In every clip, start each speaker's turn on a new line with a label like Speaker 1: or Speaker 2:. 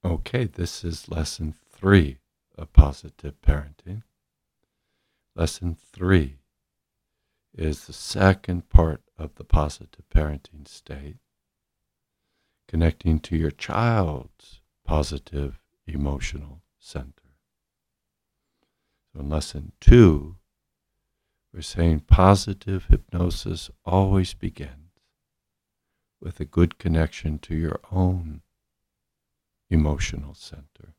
Speaker 1: Okay, this is lesson 3 of positive parenting. Lesson 3 is the second part of the positive parenting state, connecting to your child's positive emotional center. So in lesson 2, we're saying positive hypnosis always begins with a good connection to your own emotional center.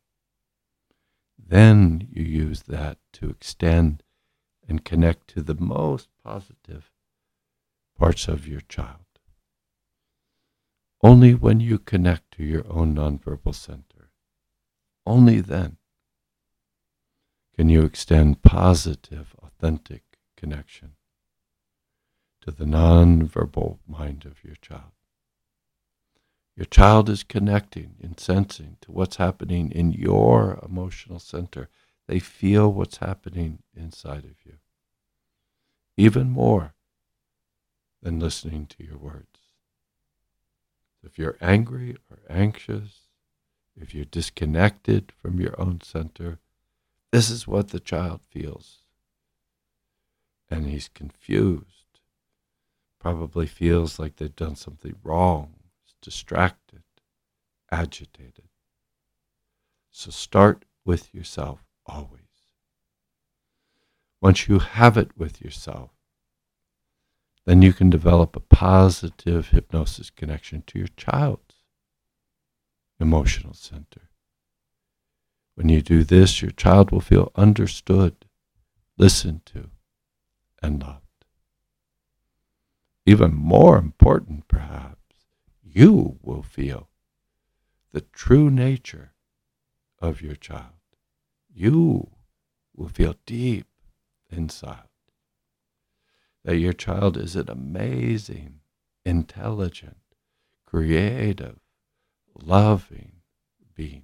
Speaker 1: Then you use that to extend and connect to the most positive parts of your child. Only when you connect to your own nonverbal center, only then can you extend positive, authentic connection to the nonverbal mind of your child. Your child is connecting and sensing to what's happening in your emotional center. They feel what's happening inside of you, even more than listening to your words. If you're angry or anxious, if you're disconnected from your own center, this is what the child feels. And he's confused, probably feels like they've done something wrong, is distracted, agitated. So start with yourself always. Once you have it with yourself, then you can develop a positive hypnosis connection to your child's emotional center. When you do this, your child will feel understood, listened to, and loved. Even more important, perhaps, you will feel the true nature of your child. You will feel deep inside that your child is an amazing, intelligent, creative, loving being.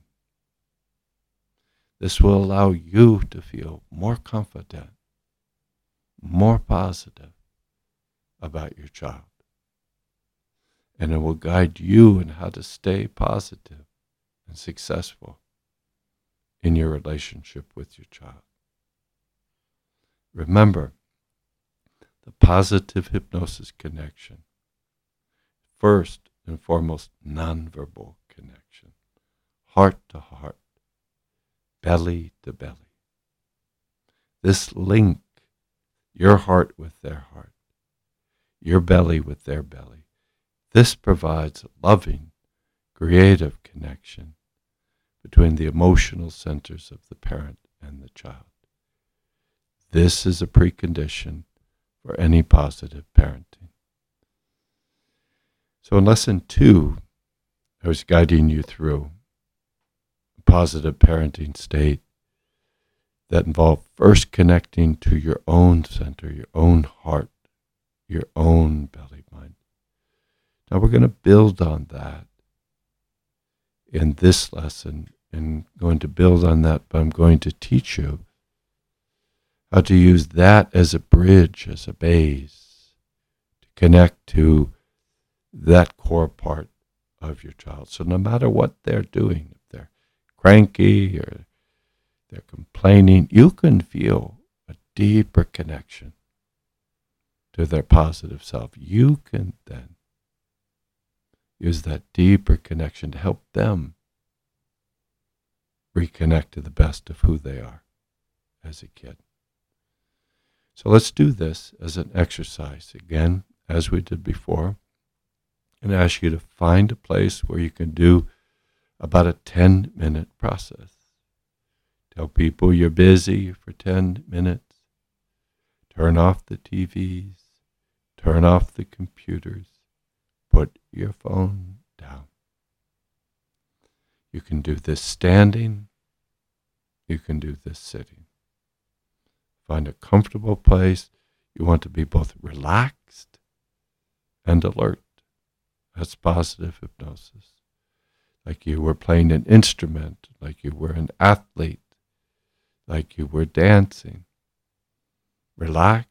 Speaker 1: This will allow you to feel more confident, more positive about your child. And it will guide you in how to stay positive and successful in your relationship with your child. Remember, the positive hypnosis connection, first and foremost, nonverbal connection, heart to heart, belly to belly. This link, your heart with their heart, your belly with their belly, this provides a loving, creative connection between the emotional centers of the parent and the child. This is a precondition for any positive parenting. So in lesson 2, I was guiding you through a positive parenting state that involved first connecting to your own center, your own heart, your own belly mind. Now we're going to build on that in this lesson, and going to build on that, but I'm going to teach you how to use that as a bridge, as a base, to connect to that core part of your child. So no matter what they're doing, if they're cranky or they're complaining, you can feel a deeper connection to their positive self. You can then use that deeper connection to help them reconnect to the best of who they are as a kid. So let's do this as an exercise again, as we did before, and ask you to find a place where you can do about a 10-minute process. Tell people you're busy for 10 minutes. Turn off the TVs. Turn off the computers. Put your phone down. You can do this standing. You can do this sitting. Find a comfortable place. You want to be both relaxed and alert. That's positive hypnosis. Like you were playing an instrument, like you were an athlete, like you were dancing. Relaxed,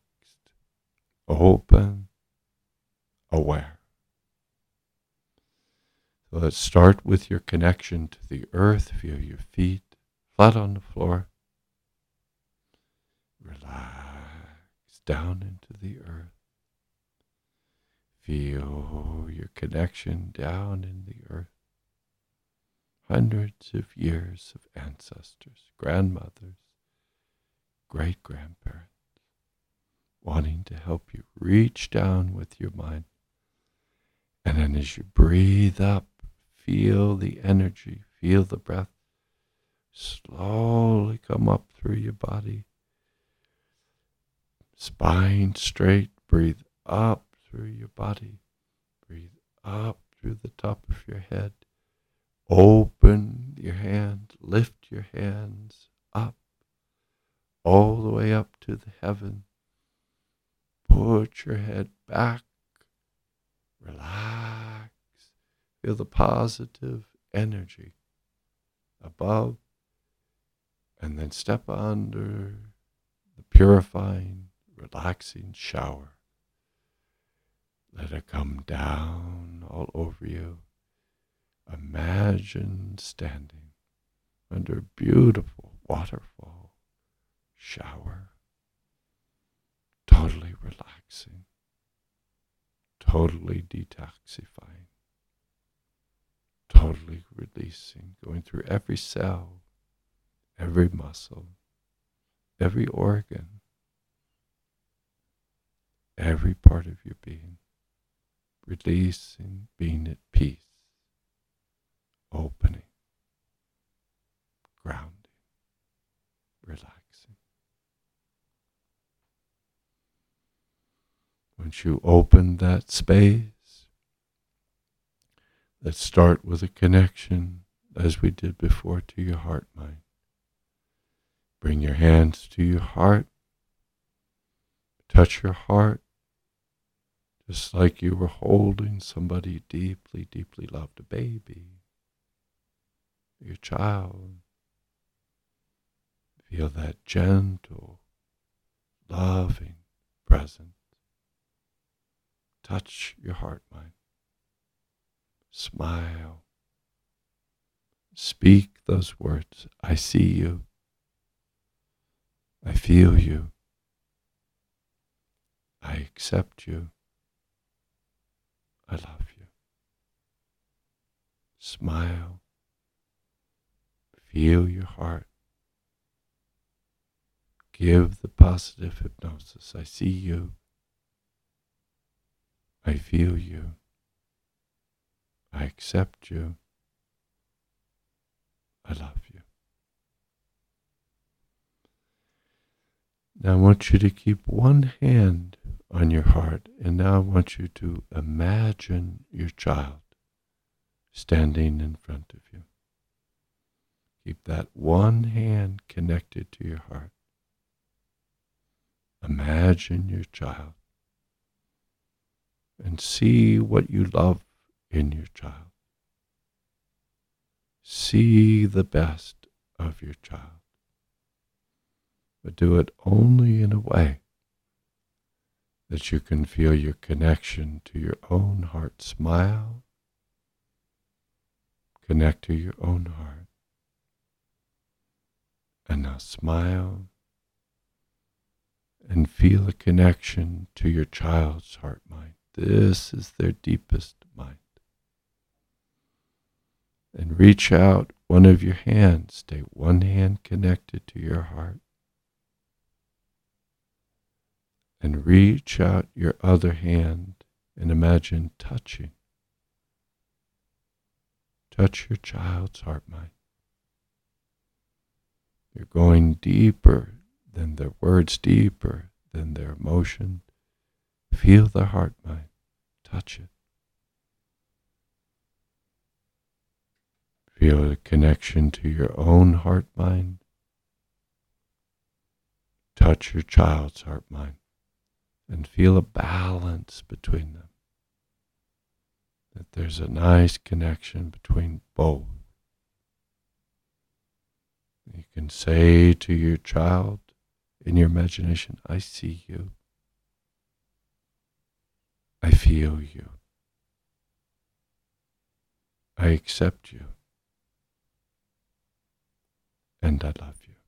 Speaker 1: open, aware. So let's start with your connection to the earth. Feel your feet flat on the floor. Relax down into the earth. Feel your connection down in the earth. Hundreds of years of ancestors, grandmothers, great-grandparents, wanting to help you reach down with your mind. And then as you breathe up, feel the energy, feel the breath slowly come up through your body. Spine straight, breathe up through your body. Breathe up through the top of your head. Open your hand, lift your hands up, all the way up to the heaven. Put your head back. Relax. Feel the positive energy above, and then step under the purifying, relaxing shower. Let it come down all over you. Imagine standing under a beautiful waterfall shower, totally relaxing, totally detoxifying, totally releasing, going through every cell, every muscle, every organ, every part of your being, releasing, being at peace, opening, grounding, relaxing. Once you open that space, let's start with a connection, as we did before, to your heart mind. Bring your hands to your heart. Touch your heart, just like you were holding somebody deeply, deeply loved, a baby, your child. Feel that gentle, loving presence. Touch your heart mind. Smile. Speak those words. I see you. I feel you. I accept you. I love you. Smile. Feel your heart. Give the positive hypnosis. I see you. I feel you. I accept you. I love you. Now I want you to keep one hand on your heart, and now I want you to imagine your child standing in front of you. Keep that one hand connected to your heart. Imagine your child and see what you love in your child. See the best of your child, but do it only in a way that you can feel your connection to your own heart. Smile. Connect to your own heart. And now smile and feel a connection to your child's heart mind. This is their deepest mind. And reach out one of your hands. Stay one hand connected to your heart. And reach out your other hand and imagine touching. Touch your child's heart mind. You're going deeper than their words, deeper than their emotion. Feel their heart mind. Touch it. Feel a connection to your own heart mind. Touch your child's heart mind. And feel a balance between them. That there's a nice connection between both. You can say to your child in your imagination, I see you. I feel you. I accept you. And I love you.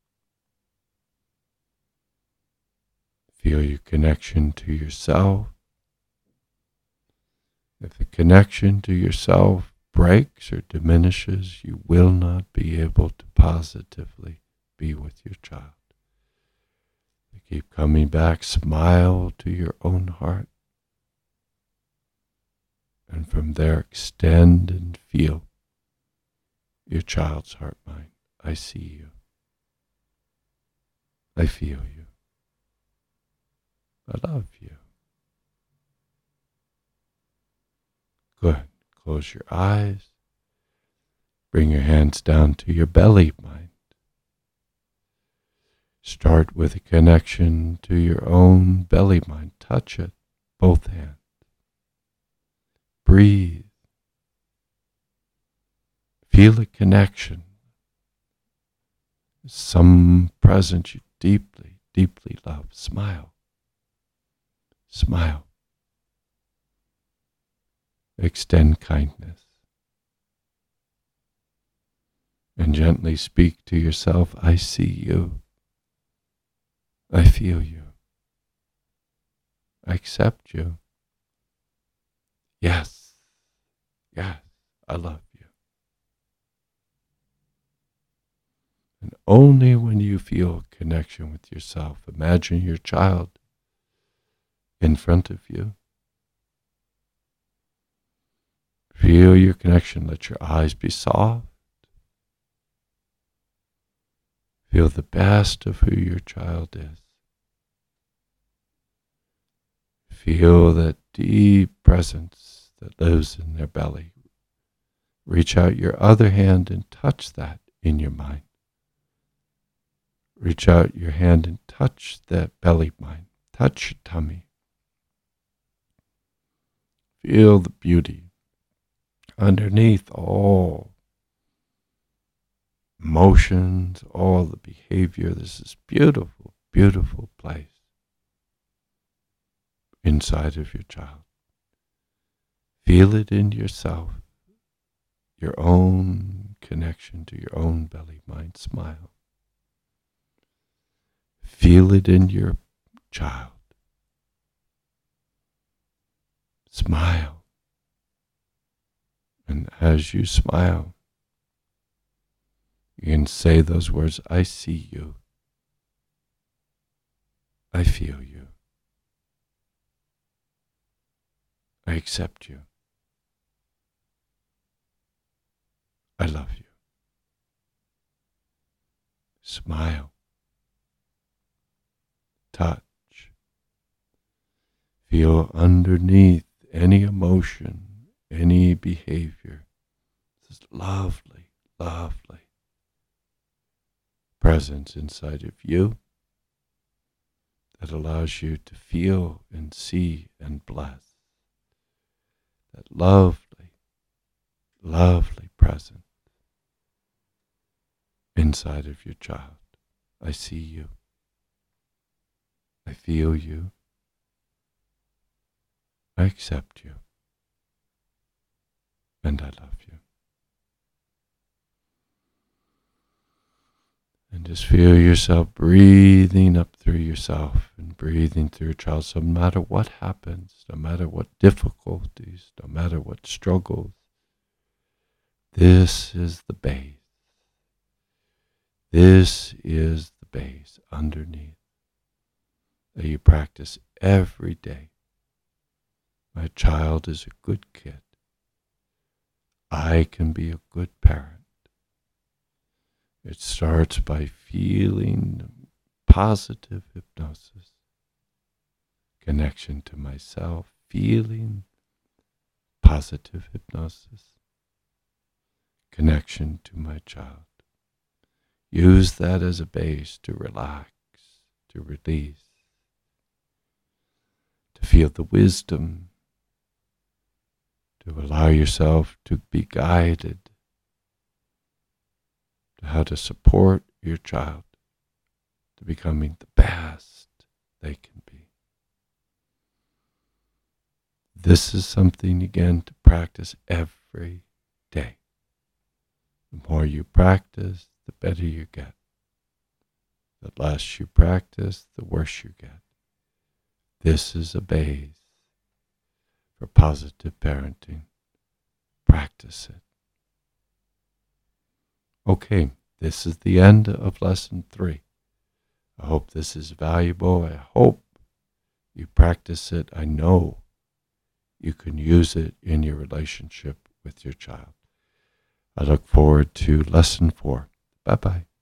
Speaker 1: Feel your connection to yourself. If the connection to yourself breaks or diminishes, you will not be able to positively be with your child. You keep coming back, smile to your own heart. And from there, extend and feel your child's heart mind. I see you. I feel you. I love you. Good. Close your eyes. Bring your hands down to your belly mind. Start with a connection to your own belly mind. Touch it, both hands. Breathe. Feel a connection. Some presence you deeply, deeply love. Smile. Smile. Extend kindness. And gently speak to yourself, I see you. I feel you. I accept you. Yes. Yes. I love you. And only when you feel a connection with yourself, imagine your child in front of you. Feel your connection. Let your eyes be soft. Feel the best of who your child is. Feel that deep presence that lives in their belly. Reach out your other hand and touch that in your mind. Reach out your hand and touch that belly mind. Touch your tummy. Feel the beauty underneath all emotions, all the behavior. This is beautiful, beautiful place inside of your child. Feel it in yourself, your own connection to your own belly mind. Smile. Feel it in your child. Smile. And as you smile, you can say those words, I see you. I feel you. I accept you. I love you. Smile. Touch. Feel underneath any emotion, any behavior. This lovely, lovely presence inside of you that allows you to feel and see and bless. That lovely, lovely presence inside of your child. I see you. I feel you. I accept you. And I love you. And just feel yourself breathing up through yourself and breathing through your child. So no matter what happens, no matter what difficulties, no matter what struggles, this is the base. This is the base underneath that you practice every day. My child is a good kid. I can be a good parent. It starts by feeling positive hypnosis, connection to myself, feeling positive hypnosis, connection to my child. Use that as a base to relax, to release, to feel the wisdom, to allow yourself to be guided to how to support your child to becoming the best they can be. This is something, again, to practice every day. The more you practice, the better you get. The less you practice, the worse you get. This is a base for positive parenting. Practice it. Okay, this is the end of lesson 3. I hope this is valuable. I hope you practice it. I know you can use it in your relationship with your child. I look forward to lesson 4. Bye-bye.